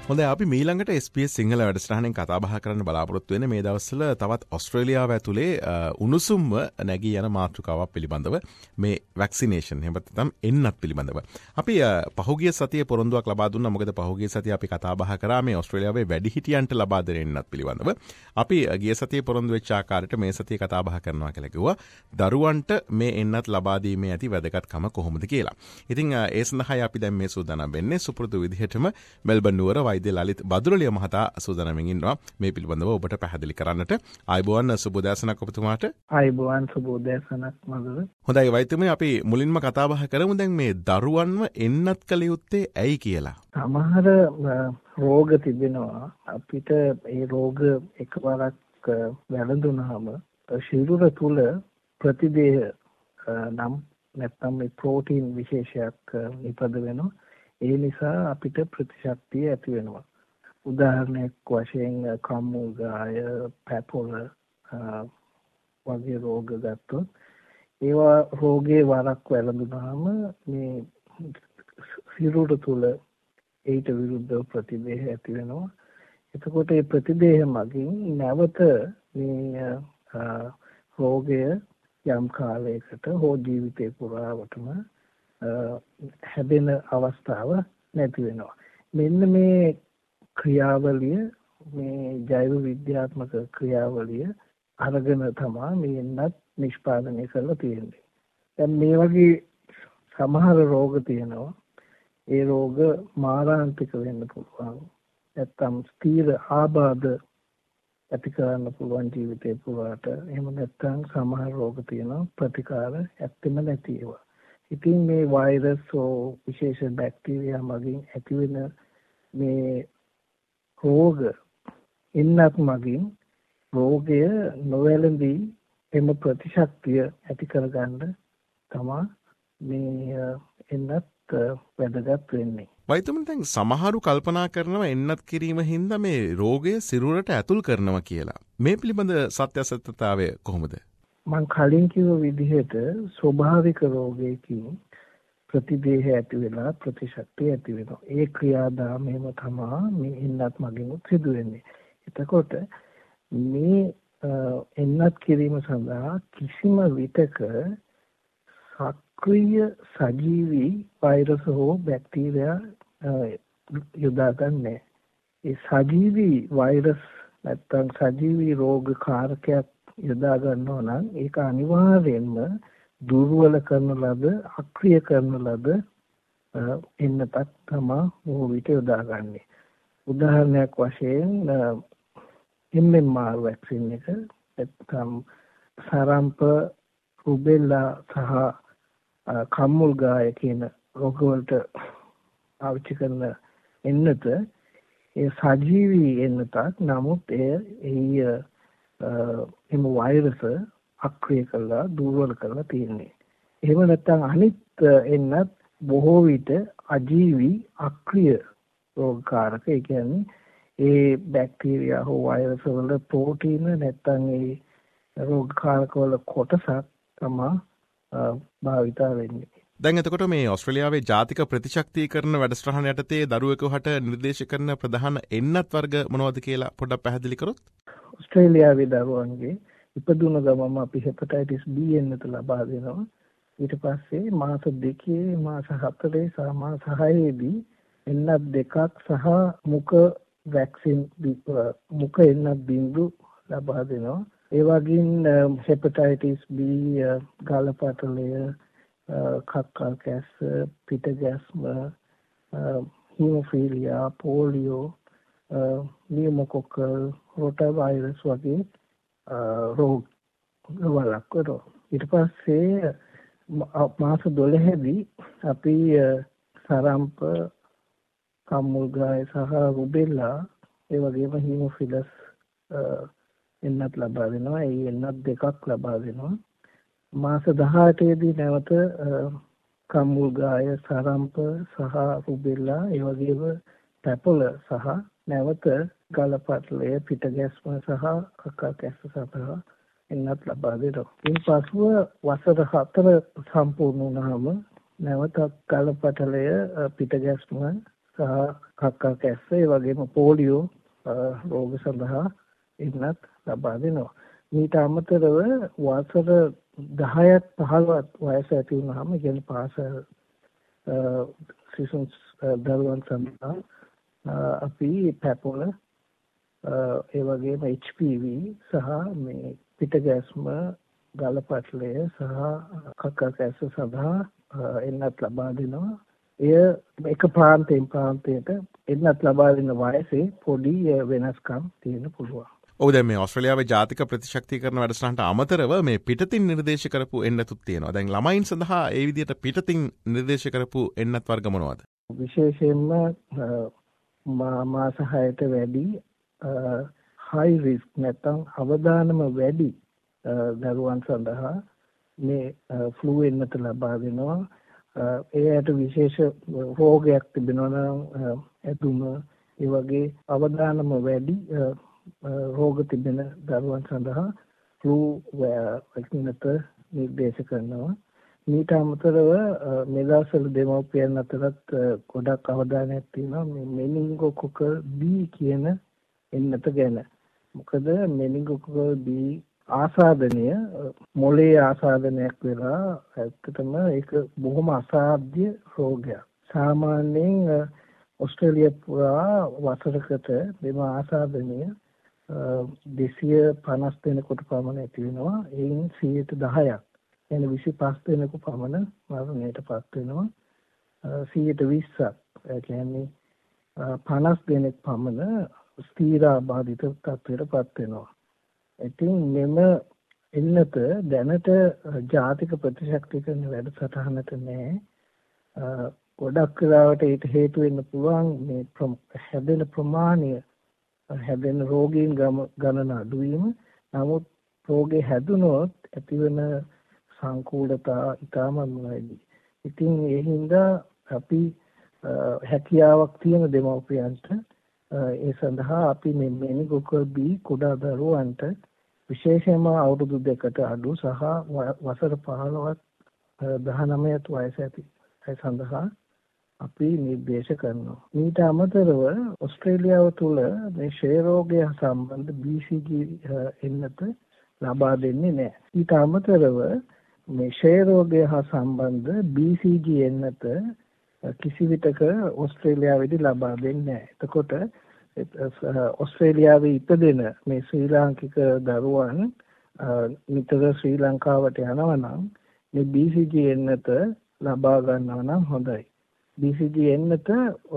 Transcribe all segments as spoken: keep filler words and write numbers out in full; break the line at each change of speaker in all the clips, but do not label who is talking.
හොඳයි අපි මීළඟට S P S සිංහල වැඩසටහනෙන් කතා බහ කරන්න බලාපොරොත්තු වෙන්නේ මේ දවස්වල තවත් ඔස්ට්‍රේලියාව ඇතුලේ උණුසුම්ව නැගී යන මාතෘකාවක් පිළිබඳව මේ වැක්සිනේෂන් එහෙම නැත්නම් එන්නත් පිළිබඳව. අපි පහුගිය සතියේ පොරොන්දුවක් ලබා දුන්නා. මොකද පහුගිය සතියේ අපි කතා බහ කරා මේ ඔස්ට්‍රේලියාවේ වැඩිහිටියන්ට ලබා දෙන එන්නත් පිළිබඳව. අපි ගිය සතියේ පොරොන්දු වෙච්ච ආකාරයට මේ සතියේ කතා බහ කරනවා කියලා කිව්වා. දරුවන්ට මේ එන්නත් ලබා දීමේ ඇති වැදගත්කම කොහොමද කියලා. ඉතින් ඒ සඳහා අපි දැන් මේ සූදානම් වෙන්නේ සුපුරුදු විදිහටම මෙල්බන් නුවර වෛද්‍ය ලලිත් බදුරලිය මහතා සූදානම්ෙන් ඉන්නවා මේ පිළිබඳව ඔබට පැහැදිලි කරන්නට. ආයුබෝවන් සුබෝදෑසනක් ඔබතුමාට.
ආයුබෝවන් සුබෝදෑසනක් මගල.
හොඳයි වෛද්‍යමේ අපි මුලින්ම කතා බහ කරමු දැන් මේ දරුවන්ව එන්නත් කළ යුත්තේ ඇයි කියලා.
සමහර රෝග තිබෙනවා අපිට ඒ රෝග එකවරක් වැළඳුනහම ශරීර තුල ප්‍රතිදේහ නම් නැත්නම් මේ ප්‍රෝටීන් විශේෂයක් නිපද වෙනවා. ඒ නිසා අපිට ප්‍රතිශක්තිය ඇති වෙනවා. උදාහරණයක් වශයෙන් කම්මුගාය, පැපොල වගේ රෝග ගත්තොත් ඒවා රෝගේ වරක් වැළඳුනහම මේ සිරුර තුල ඒට විරුද්ධව ප්‍රතිදේහ ඇති වෙනවා. එතකොට මේ ප්‍රතිදේහ මගින් නැවත මේ රෝගය යම් කාලයකට හෝ ජීවිතේ පුරාවටම හැදෙන අවස්ථාව නැති වෙනවා. මෙන්න මේ ක්‍රියාවලිය මේ ජෛව විද්‍යාත්මක ක්‍රියාවලිය අරගෙන තමයි මේ එන්නත් නිෂ්පාදනය කරලා තියෙන්නේ. දැන් මේ වගේ සමහර රෝග තියෙනවා. ඒ රෝග මාරාන්තික වෙන්න පුළුවන්. නැත්තම් ස්ථීර ආබාධ ඇති කරන්න පුළුවන් ජීවිතේ පුරාට. එහෙම නැත්තම් සමහර රෝග තියෙනවා ප්‍රතිකාර ඇත්තෙම නැති ඒවා. ඉතින් මේ වෛරස් හෝ විශේෂ බැක්ටීරියා මගින් ඇතිවෙන මේ රෝග එන්නත් මගින් රෝගය නොවැළඳී එම ප්‍රතිශක්තිය ඇති කරගන්න තමයි මේ එන්නත් වැදගත් වෙන්නේ.
වෛද්‍යමන් දැන් සමහරු කල්පනා කරනවා එන්නත් කිරීම හින්දා මේ රෝගය සිරුරට ඇතුල් කරනවා කියලා. මේ පිළිබඳ සත්‍ය සත්‍යතාවය කොහොමද?
මං කලින් කිව්ව විදිහට ස්වභාවික රෝගයකින් ප්‍රතිදේහ ඇති වෙලා ප්‍රතිශක්තිය ඇති වෙනවා. ඒ ක්‍රියාදාමයම තමයි මේ එන්නත් මගින් සිදු වෙන්නේ. එතකොට මේ එන්නත් කිරීම සඳහා කිසිම විටක සක්‍රීය සජීවී වෛරස් හෝ බැක්ටීරියා යොදා ගන්නෑ. ඒ සජීවී වෛරස් නැත්නම් සජීවී රෝග කාරකයක් යොදා ගන්නවා නම් ඒක අනිවාර්යෙන්ම දුර්වල කරන ලද අක්‍රිය කරන ලද එන්නතක් තමයි බොහෝ විට යොදාගන්නේ. උදාහරණයක් වශයෙන් M M R වැක්සින් එක නැත්නම් සරම්ප, රුබෙල්ලා සහ කම්මුල්ගාය කියන රෝග වලට පාවිච්චි කරන එන්නත ඒ සජීවී එන්නතක්. නමුත් එය එම වෛරස අක්‍රිය කළා දුර්වල කරලා තියෙන්නේ. එහෙම නැත්නම් අනිත් එන්නත් බොහෝ විට අජීවී අක්‍රිය රෝගකාරක. ඒ කියන්නේ ඒ බැක්ටීරියා හෝ වෛරස් වල ප්‍රෝටීන නැත්නම් ඒ රෝගකාරක වල කොටසක් තමයි භාවිතා වෙන්නේ.
දැන් එතකොට මේ ඔස්ට්‍රේලියාවේ ජාතික ප්‍රතිශක්තිකරණ වැඩසටහන යටතේ දරුවෙකුට නිර්දේශ කරන ප්‍රධාන එන්නත් වර්ග මොනවද කියලා පොඩ්ඩක් පැහැදිලි කරොත්.
ඔස්ට්‍රේලියාවේ දරුවන්ගේ ඉපදුන ගමම අපි හෙපටයිටිස් B එන්නත ලබා දෙනවා. ඊට පස්සේ මාස දෙකේ, මාස හතරේ සහ මාස හයේදී එන්නත් දෙකක් සහ මුඛ වැක්සින් මුඛ එන්නත් බිඳු ලබා දෙනවා. ඒ වගේම හෙපටයිටිස් B, ගාලපටලය, කක්කල් කැස්ස, පිට ගැස්ම, හීමොෆීලියා, පෝලියෝ, නියුමොකොකල්, රොටාවයිරස් වගේ රෝග වලක් කරනවා. ඊට පස්සේ මාස දොළහේදී අපි සරම්ප, කම්මුල්ගාය සහ රුබෙල්ලා ඒ වගේම හීමොෆිලස් එන්නත් ලබා දෙනවා. ඒ එන්නත් දෙකක් ලබා දෙනවා. මාස දහඅටේදී නැවත කම්මුල්ගාය, සරම්ප සහ රුබෙල්ලා ඒ වගේම පැපොල සහ නැවත ගලපටලය, පිටගැස්ම සහ කක්කල් කැස්ස සඳහා එන්නත් ලබා දෙනවා. ඉන් පසුව වසර හතර සම්පූර්ණ වුණාම නැවත ගලපටලය, පිටගැස්ම සහ කක්ක කැස්ස ඒ වගේම පෝලියෝ රෝග සඳහා එන්නත් ලබා දෙනවා. මීට අමතරව වසර දහයක් පහළොවක් වයස ඇති වුණාම ඉගෙන පාසල් සිසුන් දරුවන් සඳහා අපි පැපොල ඒ වගේම එච් පී වී සහ මේ පිටගැස්ම ගලපටලය සහ කක්ක කැස්ස සඳහා එන්නත් ලබා දෙනවා. එය එක ප්‍රාන්තයෙන් ප්‍රාන්තයට එන්නත් ලබා දෙන වයසේ පොඩි වෙනස්කම් තියෙන පුළුවන්.
ඔව් දැන් මේ ඕස්ට්‍රේලියාවේ ජාතික ප්‍රතිශක්තිකරණ වැඩසටහනට අමතරව මේ පිටතින් නිර්දේශ කරපු එන්නතුත් තියෙනවා. දැන් ළමයින් සඳහා ඒ විදිහට පිටතින් නිර්දේශ කරපු එන්නත් වර්ග මොනවද?
විශේෂයෙන්ම මාස හයට වැඩි හයි රිස්ක් නැත්නම් අවදානම වැඩි දරුවන් සඳහා මේ ෆ්ලූ එන්නත ලබා දෙනවා. ඒකට විශේෂ රෝගයක් තිබෙනවා නම් ඇතුම ඒ වගේ අවදානම වැඩි රෝග තිබෙන දරුවන් සඳහා ෆ්ලූ වැක්සිනත නිර්දේශ කරනවා. මීට අමතරව මේ දවස්වල දෙමව්පියන් අතරත් ගොඩක් අවධානයක් තියෙනවා මේ මෙනින්ගෝකොකල් බී කියන එන්නත ගැන. මොකද මෙනින්ගෝකොකල් බී ආසාදනය මොළේ ආසාදනයක් වෙලා ඇත්තටම ඒක බොහොම අසාධ්‍ය රෝගයක්. සාමාන්‍යයෙන් ඕස්ට්‍රේලියා පුරා වසරකට මෙම ආසාදනය දෙසිය පනස් දෙනෙකුට පමණ ඇති වෙනවා. එයින් සියයට දහයක් එන විසි පහ දෙනෙකු පමණ මරණයට පත් වෙනවා. සියයට විස්සක් ඒ කියන්නේ පනස් දෙනෙක් පමණ ස්ථීරාබාධිත තත්ත්වයට පත් වෙනවා. ඉතින් මෙම එන්නත දැනට ජාතික ප්‍රතිශක්තිකරණ වැඩසටහනට නෑ. ගොඩක් වෙලාවට ඒට හේතු වෙන්න පුළුවන් මේ හැදෙන ප්‍රමාණය හැදෙන රෝගීන් ගණන අඩු වීම. නමුත් රෝගේ හැදුනොත් ඇතිවන සංකූලතා ඉතාමත් වැඩි. ඉතින් ඒ හින්දා අපි හැකියාවක් තියෙන දෙමව්පියන්ට ඒ සඳහා අපි මේ මෙනින්ගෝකොකල් බී කුඩා දරුවන්ට විශේෂයෙන්ම අවුරුදු දෙකට අඩු සහ වසර පහළොවක් දහනවයක් වයස ඇති අය සඳහා අපි නිර්දේශ කරනවා. ඊට අමතරව ඕස්ට්‍රේලියාව තුළ මේ ක්ෂය රෝගය සම්බන්ධ බී සී ජී එන්නත ලබා දෙන්නේ නැහැ. ඊට අමතරව මේ ක්ෂය රෝගය හා සම්බන්ධ බී සී ජී එන්නත කිසි විටක ඕස්ට්‍රේලියාවේදී ලබා දෙන්නේ නැහැ. එතකොට ඕස්ට්‍රේලියාවේ ඉපදෙන මේ ශ්‍රී ලාංකික දරුවන් නිතර ශ්‍රී ලංකාවට යනවා නම් මේ බී සී ජී එන්නත ලබා ගන්නවා නම් හොඳයි. බී සී ජී එන්නත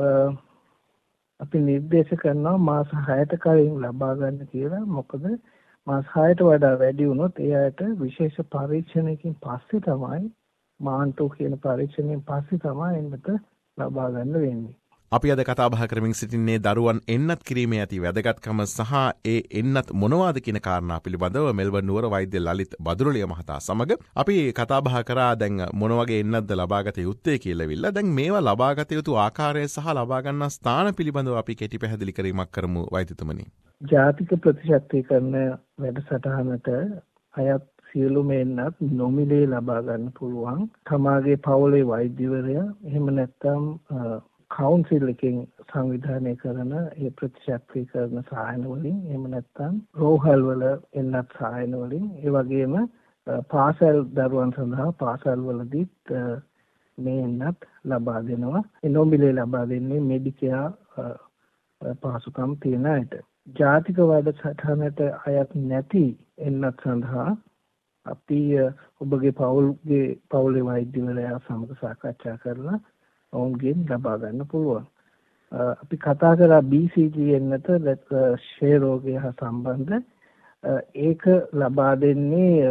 අපි නිර්දේශ කරනවා මාස හයට කලින් ලබා ගන්න කියලා. මොකද මාස හයට වඩා වැඩි වුණොත් ඒ අයට විශේෂ පරීක්ෂණයකින් පස්සේ තමයි මාන්ටෝ කියන පරීක්ෂණයෙන් පස්සේ තමයි එන්නත ලබා ගන්න වෙන්නේ.
අපි අද කතා බහ කරමින් සිටින්නේ දරුවන් එන්නත් කිරීමේ ඇති වැදගත්කම සහ ඒ එන්නත් මොනවාද කියන කාරණා පිළිබඳව මෙල්බර්න් නුවර වෛද්‍ය ලලිත් බදුරලිය මහතා සමග අපි කතා බහ කරා දැන් මොන වගේ එන්නත්ද ලබාගත යුත්තේ කියලාවිල්ලා. දැන් මේවා ලබාගත යුතු ආකාරය සහ ලබා ගන්නා ස්ථාන පිළිබඳව අපි කෙටි පැහැදිලි කිරීමක් කරමු වෛද්‍යතුමනි.
ජාතික ප්‍රතිශක්තිකරණ වැඩසටහනට අයත් සියලුම එන්නත් නොමිලේ ලබා ගන්න පුළුවන්. තමාගේ පවුලේ වෛද්‍යවරයා එහෙම නැත්නම් කවුන්සිල් එකෙන් සංවිධානය කරන ඒ ප්‍රතිශක්තිකරණ සායන වලින් එහෙම නැත්නම් රෝහල් වල එන්නත් සායන වලින් ඒ වගේම පාසල් දරුවන් සඳහා පාසල් වලදීත් මේ එන්නත් ලබා දෙනවා. ඒ නොමිලේ ලබා දෙන්නේ මෙඩිකෙයා පහසුකම් තියෙන අයට. ජාතික වැඩසටහනට අයත් නැති එන්නත් සඳහා අපි ඔබගේ පවුල්ගේ පවුලේ වෛද්‍යවරයා සමග සාකච්ඡා කරලා ඔවුන්ගෙන් ලබා ගන්න පුළුවන්. අපි කතා කරා බී සී ජී එන්නත ක්ෂය රෝගය හා සම්බන්ධ. ඒක ලබා දෙන්නේ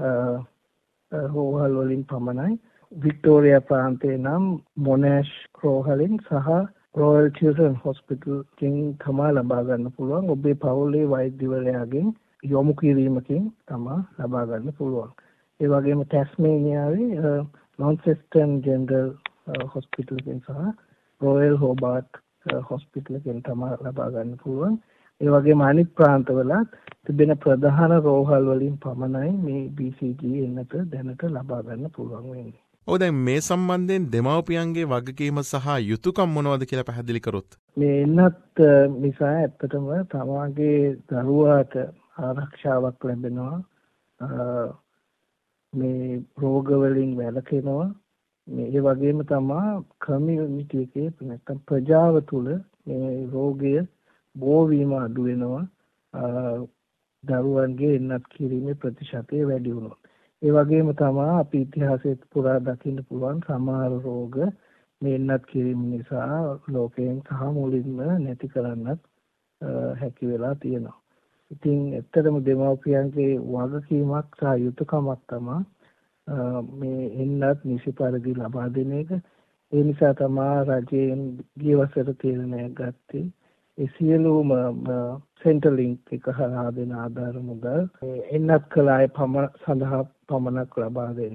රෝහල් වලින් පමණයි. වික්ටෝරියා ප්‍රාන්තයේ නම් මොනෑෂ් රෝහලින් සහ රොයල් චිල්ඩ්‍රන් හොස්පිටල් කින් තමයි ලබා ගන්න පුළුවන්. ඔබේ පවුලේ වෛද්‍යවරයාගෙන් යොමු කිරීමකින් තමයි ලබා ගන්න පුළුවන්. ඒ වගේම ටැස්මේනියාවේ ලොන්සෙස්ටන් ජෙනරල් හොස්පිටල් එකෙන් සහ රොයල් හෝබාට් හොස්පිටල් එකෙන් තමයි ලබා ගන්න පුළුවන්. ඒ වගේම අනිත් ප්‍රාන්තවලත් තිබෙන ප්‍රධාන රෝහල් වලින් පමණයි මේ බී සී ජී එන්නත දැනට ලබා ගන්න පුළුවන් වෙන්නේ.
ඔව් දැන් මේ සම්බන්ධයෙන් දෙමව්පියන්ගේ වගකීම සහ යුතුයකම් මොනවද කියලා පැහැදිලි කරොත්.
මේ එන්නත් නිසා ඇත්තටම තමාගේ දරුවාට ආරක්ෂාවක් ලැබෙනවා. මේ රෝග වලින් වැළකෙනවා. මේ ඒ වගේම තමයි කමියුනිටි එකේ නැත්නම් ප්‍රජාව තුළ මේ රෝගය බෝ වීම අඩු වෙනවා. දරුවන්ගේ එන්නත් කිරීමේ ප්‍රතිශතය වැඩි වුණොත්. ඒ වගේම තමයි අපි ඉතිහාසයේ පුරා දකින්න පුළුවන් සමහර රෝග මේ එන්නත් කිරීම නිසා ලෝකයෙන් සහ මුලින්ම නැති කරන්නත් හැකි වෙලා තියෙනවා. ඉතින් ඇත්තටම දෙමව්පියන්ගේ වගකීමක් සහ යුතුයකමක් තමයි මේ එන්නත් නිසි පරිදි ලබා දෙන එක. ඒ නිසා තමයි රජයෙන් ගිය වසර තීරණයක් ගත්තේ. ඒ සියලුම සෙන්ටර්ලින්ක් එක හරහා දෙන ආධාර මුදල් එන්නත් කළ අය සඳහා පමණක් ලබා දෙන්න.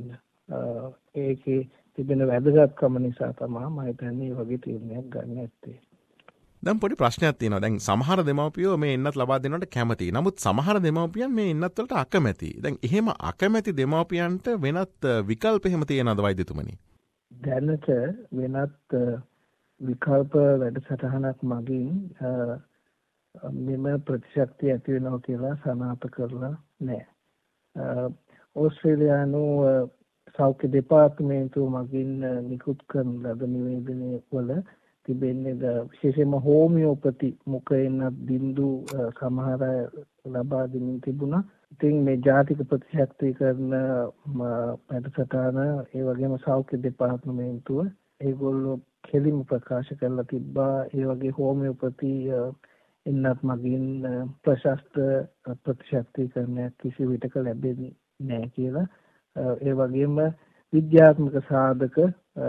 ඒකේ තිබෙන වැදගත්කම නිසා තමයි මම හිතන්නේ මේ වගේ තීරණයක් ගන්න ඇත්තේ.
දැන් පොඩි ප්‍රශ්නයක් තියෙනවා. දැන් සමහර දෙමව්පියෝ මේ එන්නත් ලබා දෙනවට කැමතියි. නමුත් සමහර දෙමව්පියන් මේ එන්නත් වලට අකමැතියි. දැන් එහෙම අකමැති දෙමව්පියන්ට වෙනත් විකල්ප එහෙම තියෙනවද වෛද්‍යතුමනි?
දැනට වෙනත් විකල්ප වැඩසටහනක් මගින් මෙම ප්‍රතිශක්තිය ඇති වෙනවා කියලා සනාථ කරලා නැහැ. ඕස්ට්‍රේලියානු සෞඛ්‍ය දෙපාර්තමේන්තුව මගින් නිකුත් කරන ලද නිවේදනය වල තිබෙන්නේ විශේෂයෙන්ම හෝමියෝපති මුඛ එන්නත් බින්දු සමහර ලබා දෙමින් තිබුණා. ඉතින් මේ ජාතික ප්‍රතිශක්තිකරණ වැඩසටහන ඒ වගේම සෞඛ්‍ය දෙපාර්තමේන්තුව ඒගොල්ලෝ කෙලින්ම ප්‍රකාශ කරලා තිබ්බා ඒ වගේ හෝමියෝපති එන්නත් මගින් ප්‍රශස්ත ප්‍රතිශක්තිකරණයක් කිසි විටක ලැබෙන්නේ නැහැ කියලා. ඒ වගේම විද්‍යාත්මක සාධක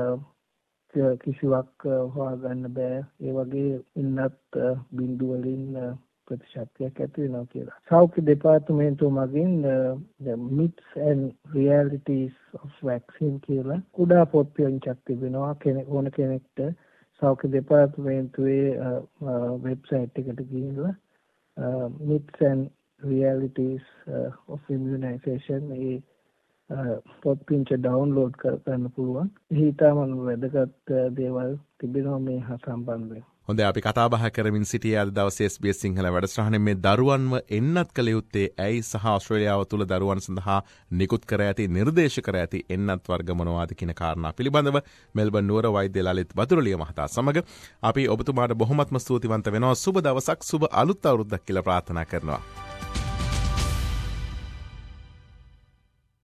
කිසිවක් හොයාගන්න බෑ. ඒ වගේ එන්නත් බිඳු වලින් ප්‍රතිශක්තියක් ඇති වෙනවා කියලා. සෞඛ්‍ය දෙපාර්තමේන්තුව මගින් myths and realities of vaccine කියලා කුඩා පොත් පියන්චක් තිබෙනවා. කෙනෙක් ඕන කෙනෙක්ට සෞඛ්‍ය දෙපාර්තමේන්තුවේ වෙබ්සයිට් එකට ගිහිල්ලා myths and realities of immunization ඒ පොත් පින්ච ඩවුන්ලෝඩ් කරගන්න පුළුවන්. හිතාම වැදගත් දේවල් තිබෙනවා මේ හා සම්බන්ධයෙන්.
හොඳයි, අපි කතා බහ කරමින් සිටියේ අද දවසේ එස් බී එස් සිංහල වැඩසටහනේ මේ දරුවන්ව එන්නත් කළ යුත්තේ ඇයි සහ ඕස්ට්‍රේලියාව තුළ දරුවන් සඳහා නිකුත් කර ඇති නිර්දේශ කර ඇති එන්නත් වර්ග මොනවාද කියන කාරණා පිළිබඳව මෙල්බන් නුවර වෛද්‍ය ලලිත් වතුරුලිය මහතා සමග අපි ඔබතුමාට බොහොමත්ම ස්තුතිවන්ත වෙනවා. සුබ දවසක්, සුබ අලුත් අවුරුද්දක් කියලා ප්‍රාර්ථනා කරනවා.